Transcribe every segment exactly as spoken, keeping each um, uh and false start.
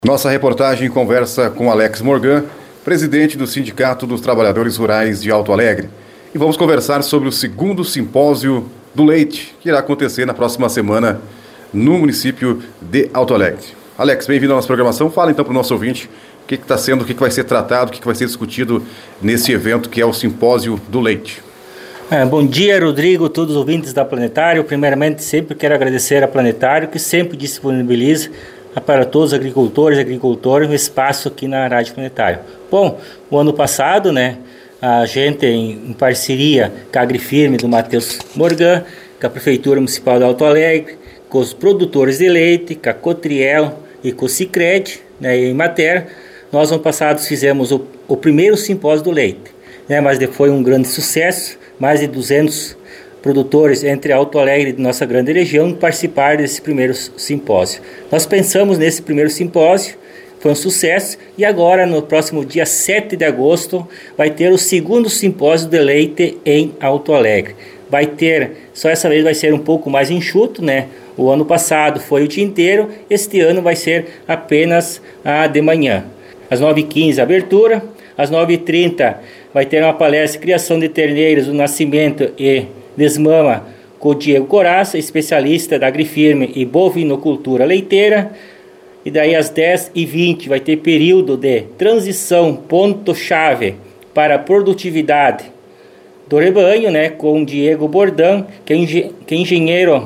Nossa reportagem conversa com Alex Morgan, presidente do Sindicato dos Trabalhadores Rurais de Alto Alegre. E vamos conversar sobre o segundo simpósio do leite, que irá acontecer na próxima semana no município de Alto Alegre. Alex, bem-vindo à nossa programação. Fala então para o nosso ouvinte o que está sendo, o que, que vai ser tratado, o que, que vai ser discutido nesse evento que é o Simpósio do Leite. É, bom dia, Rodrigo, todos os ouvintes da Planetário. Primeiramente, sempre quero agradecer a Planetário, que sempre disponibiliza para todos os agricultores e agricultoras um espaço aqui na Rádio Planetário. Bom, o ano passado, né, a gente, em, em parceria com a Agrifirme do Matheus Morgan, com a Prefeitura Municipal de Alto Alegre, com os produtores de leite, com a Cotriel e com o Sicredi, né, e em Mater, nós, ano passado, fizemos o, o primeiro simpósio do leite, né, mas foi um grande sucesso. Mais de duzentos produtores entre Alto Alegre e nossa grande região participaram desse primeiro simpósio. Nós pensamos nesse primeiro simpósio, foi um sucesso, e agora no próximo dia sete de agosto vai ter o segundo simpósio de leite em Alto Alegre. Vai ter, só essa vez vai ser um pouco mais enxuto, né? O ano passado foi o dia inteiro, este ano vai ser apenas a de manhã. Às nove e quinze abertura, às nove e trinta vai ter uma palestra Criação de Terneiros, do Nascimento e Desmama com o Diego Coraça, especialista da Agrifirme e bovinocultura leiteira. E daí às dez e vinte vai ter período de transição ponto-chave para a produtividade do rebanho, né, com o Diego Bordão, que é, engen- que é engenheiro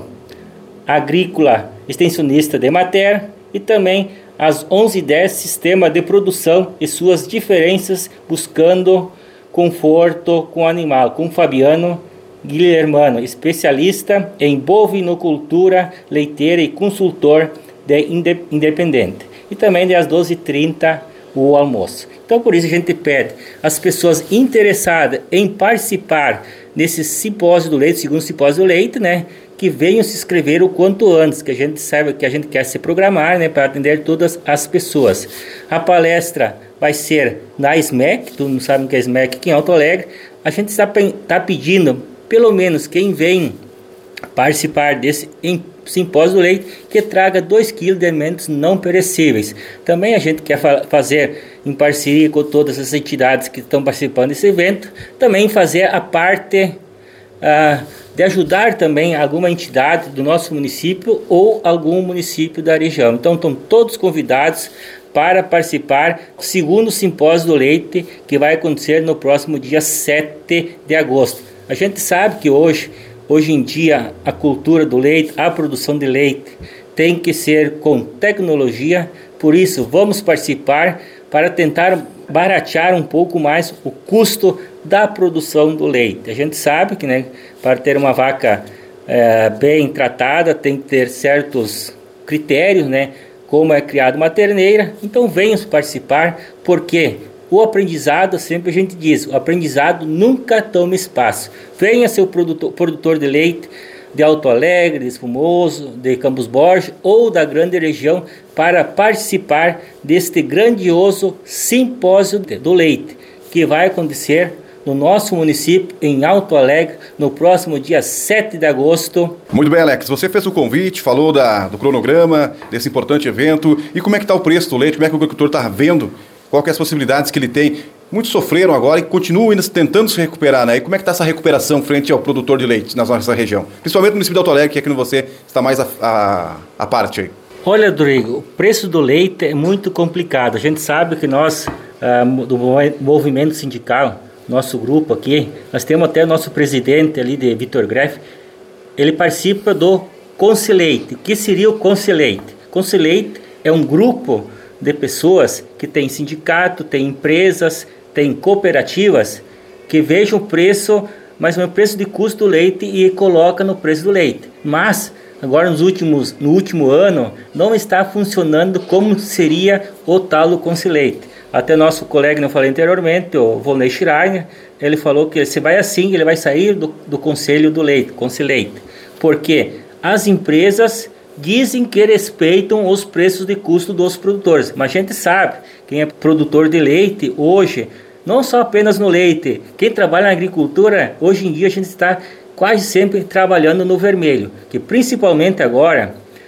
agrícola extensionista de Mater, e também às onze e dez Sistema de Produção e suas diferenças, buscando conforto com o animal, com Fabiano Guilhermano, especialista em bovinocultura leiteira e consultor de inde- independente. E também às doze e trinta o almoço. Então, por isso a gente pede às pessoas interessadas em participar desse simpósio do leite, segundo simpósio do leite, né, que venham se inscrever o quanto antes, que a gente saiba que a gente quer se programar, né, para atender todas as pessoas. A palestra vai ser na S M E C, todo mundo sabe que é a S M E C aqui em Alto Alegre. A gente está tá pedindo, pelo menos quem vem participar desse simpósio do leite, que traga dois quilos de alimentos não perecíveis. Também a gente quer fa- fazer, em parceria com todas as entidades que estão participando desse evento, também fazer a parte ah, de ajudar também alguma entidade do nosso município ou algum município da região. Então estão todos convidados para participar do segundo simpósio do leite, que vai acontecer no próximo dia sete de agosto. A gente sabe que hoje, hoje em dia, a cultura do leite, a produção de leite, tem que ser com tecnologia. Por isso, vamos participar para tentar baratear um pouco mais o custo da produção do leite. A gente sabe que, né, para ter uma vaca é, bem tratada, tem que ter certos critérios, né, como é criada uma terneira. Então venham participar, porque o aprendizado, sempre a gente diz, o aprendizado nunca toma espaço. Venha ser o produtor, produtor de leite de Alto Alegre, de Espumoso, de Campos Borges ou da grande região, para participar deste grandioso simpósio do leite, que vai acontecer no nosso município, em Alto Alegre, no próximo dia sete de agosto. Muito bem, Alex, você fez o convite, falou da, do cronograma, desse importante evento, e como é que está o preço do leite, como é que o agricultor está vendo, qual que é as possibilidades que ele tem. Muitos sofreram agora e continuam ainda tentando se recuperar, né? E como é que está essa recuperação frente ao produtor de leite na nossa região? Principalmente no município de Alto Alegre, que é aqui no você está mais a, a, a parte aí. Olha, Rodrigo, o preço do leite é muito complicado. A gente sabe que nós, ah, do movimento sindical, nosso grupo aqui, nós temos até o nosso presidente ali, de Vitor Greff, ele participa do Conselheite. O que seria o Conselheite? Conselheite é um grupo de pessoas que tem sindicato, tem empresas, tem cooperativas, que vejam o preço, mas o preço de custo do leite, e coloca no preço do leite. Mas agora nos últimos, no último ano não está funcionando como seria o tal do Conselheite. Até nosso colega, não falei anteriormente, o Volney Schreiner, ele falou que se vai assim, ele vai sair do, do Conselho do Leite, Conselheite, porque as empresas dizem que respeitam os preços de custo dos produtores, mas a gente sabe, quem é produtor de leite hoje, não só apenas no leite, quem trabalha na agricultura, hoje em dia a gente está quase sempre trabalhando no vermelho, que principalmente agora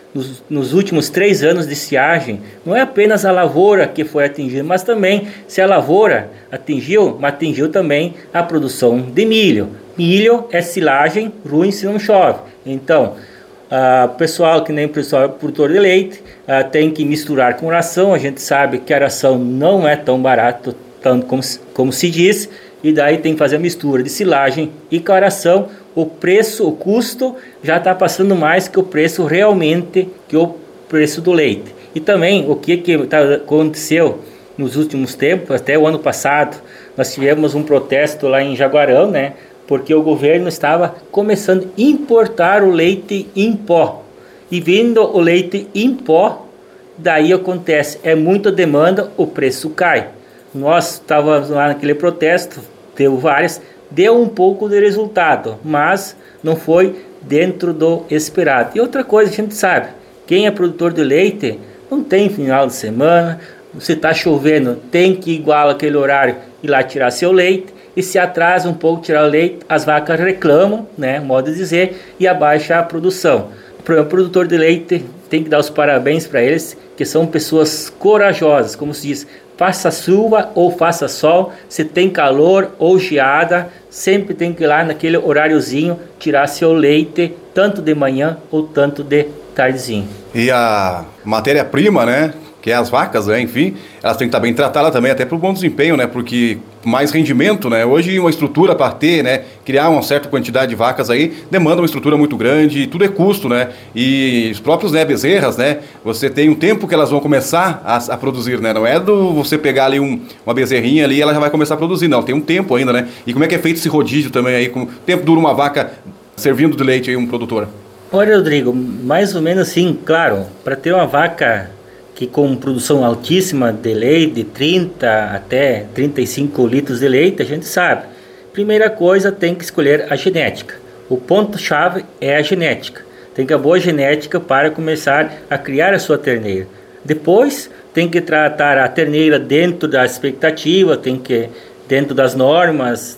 nos, nos últimos três anos de estiagem, não é apenas a lavoura que foi atingida, mas também se a lavoura atingiu, mas atingiu também a produção de milho. Milho é silagem ruim se não chove. Então, o uh, pessoal que nem o pessoal produtor de leite uh, tem que misturar com ração. A gente sabe que a ração não é tão barato tanto como, como se diz, e daí tem que fazer a mistura de silagem e com a ração. O preço, o custo já está passando mais que o preço realmente, que o preço do leite. E também o que, que tá, aconteceu nos últimos tempos, até o ano passado, nós tivemos um protesto lá em Jaguarão, né? Porque o governo estava começando a importar o leite em pó. E vindo o leite em pó, daí acontece, é muita demanda, o preço cai. Nós estávamos lá naquele protesto, deu várias, deu um pouco de resultado, mas não foi dentro do esperado. E outra coisa, a gente sabe, quem é produtor de leite não tem final de semana, se está chovendo, tem que igual aquele horário ir lá tirar seu leite, e se atrasa um pouco tirar o leite, as vacas reclamam, né, modo de dizer, e abaixa a produção. O produtor de leite tem que dar os parabéns para eles, que são pessoas corajosas, como se diz, faça chuva ou faça sol, se tem calor ou geada, sempre tem que ir lá naquele horáriozinho tirar seu leite, tanto de manhã ou tanto de tardezinho. E a matéria-prima, né, que é as vacas, né, enfim, elas têm que estar bem tratadas também, até para o bom desempenho, né, porque mais rendimento, né, hoje uma estrutura para ter, né, criar uma certa quantidade de vacas aí, demanda uma estrutura muito grande, tudo é custo, né, e os próprios, né, bezerras, né, você tem um tempo que elas vão começar a, a produzir, né, não é do você pegar ali um, uma bezerrinha ali e ela já vai começar a produzir, não, tem um tempo ainda, né, e como é que é feito esse rodízio também aí, com tempo dura uma vaca servindo de leite aí, um produtor? Olha, Rodrigo, mais ou menos assim, claro, para ter uma vaca que com produção altíssima de leite, de trinta até trinta e cinco litros de leite, a gente sabe. Primeira coisa, tem que escolher a genética. O ponto-chave é a genética. Tem que ter boa genética para começar a criar a sua terneira. Depois, tem que tratar a terneira dentro da expectativa, tem que, dentro das normas,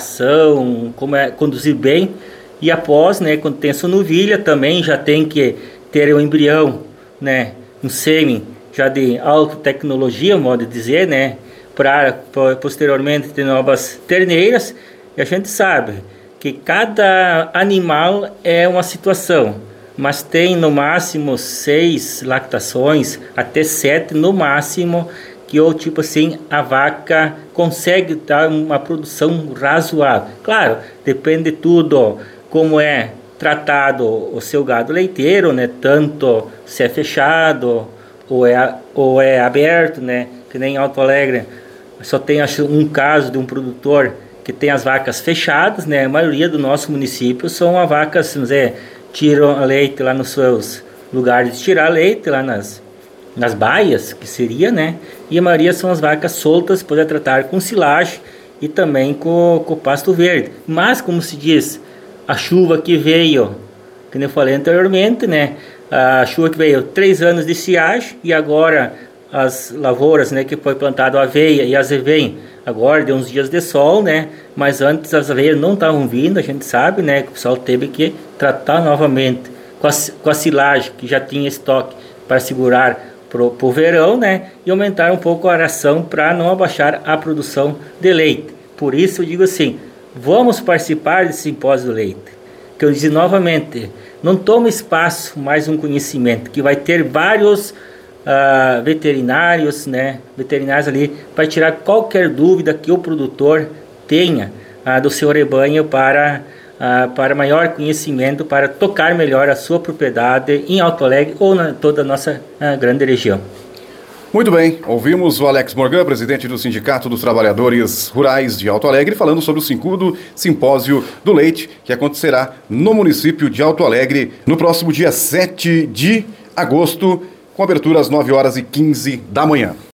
ração, como é, conduzir bem. E após, né, quando tem a sua novilha, também já tem que ter um embrião, né, um sêmen já de alta tecnologia, modo de dizer, né, para posteriormente ter novas terneiras. E a gente sabe que cada animal é uma situação, mas tem no máximo seis lactações, até sete no máximo, que ou tipo assim a vaca consegue dar uma produção razoável. Claro, depende tudo como é tratado o seu gado leiteiro, né? Tanto se é fechado ou é, ou é aberto, né? Que nem em Alto Alegre só tem acho, um caso de um produtor que tem as vacas fechadas, né? A maioria do nosso município são as vacas, vamos dizer, tiram leite lá nos seus lugares de tirar leite, lá nas, nas baias, que seria, né? E a maioria são as vacas soltas, poder tratar com silagem e também com, com pasto verde. Mas, como se diz, a chuva que veio, como eu falei anteriormente, né? A chuva que veio três anos de estiagem e agora as lavouras, né, que foi plantado a aveia e as vem agora deu uns dias de sol, né? Mas antes as aveias não estavam vindo, a gente sabe, né? Que o pessoal teve que tratar novamente com a, com a silagem que já tinha estoque para segurar pro, pro verão, né? E aumentar um pouco a ração para não abaixar a produção de leite. Por isso eu digo assim, vamos participar desse simpósio do leite. Que eu disse novamente, não toma espaço mais um conhecimento, que vai ter vários uh, veterinários, né, veterinários ali, para tirar qualquer dúvida que o produtor tenha uh, do seu rebanho para, uh, para maior conhecimento, para tocar melhor a sua propriedade em Alto Alegre ou na toda a nossa uh, grande região. Muito bem, ouvimos o Alex Morgan, presidente do Sindicato dos Trabalhadores Rurais de Alto Alegre, falando sobre o segundo Simpósio do Leite, que acontecerá no município de Alto Alegre no próximo dia sete de agosto, com abertura às nove horas e quinze da manhã.